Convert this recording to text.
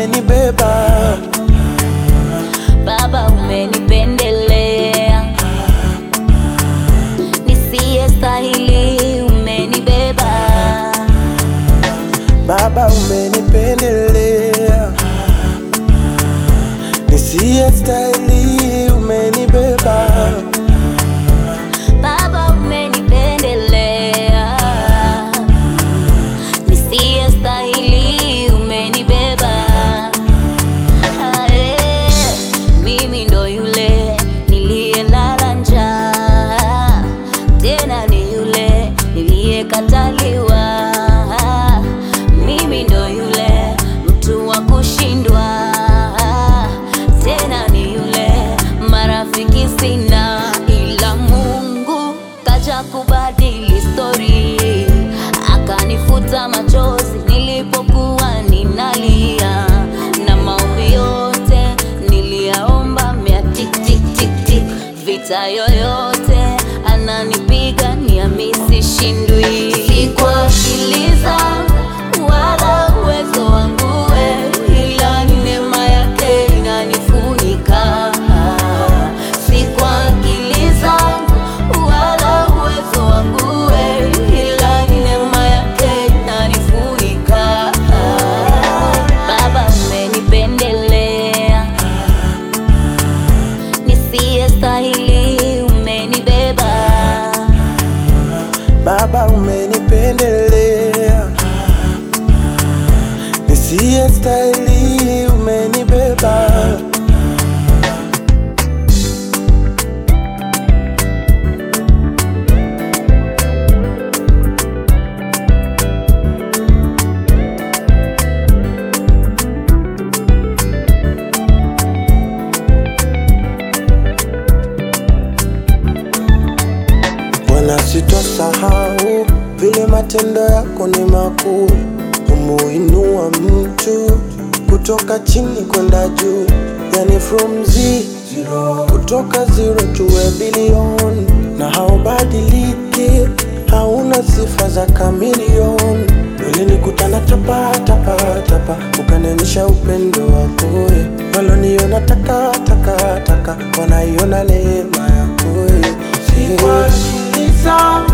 umenibeba. Baba umenipendelea, nisiyestahili umenibeba. Baba umenipendelea, nisiyestahili umenibeba. Baba umenipendelea, nisiyestahili umenibeba. Mimi ndo yule niliyelala njaa, tena ni yule niliyekataliwa. Mimi ndo yule mtu wa kushindwa, tena ni yule marafiki sina, ila Mungu kaja kubadili story, akanifuta machozi nilipokuwa ninalia, na maombi yote niliyaomba mea tik tik tik tik. Vita yoyote ananipiga niami sishindwi, si kwa akili zangu wala uwezo wangu ila ni neema yake inanifunika. Si kwa akili zangu wala uwezo wangu ila ni neema yake inanifunika. Baba umenipendelea, nisiyestahili umenibeba. Baba umenipendelea, nisiyestahili umenibeba. Bwana, sitosahau vile matendo yako ni makuu. Umuinua mtu kutoka chini kwenda juu, yani from zero, kutoka zero to a billion. Na haubadiliki, hauna sifa za chameleon. Ulinikutana tapa tapa tapa, ukanionyesha upendo wako. Waloniona taka taka taka, wanaiona neema yako. Si kwa akili zangu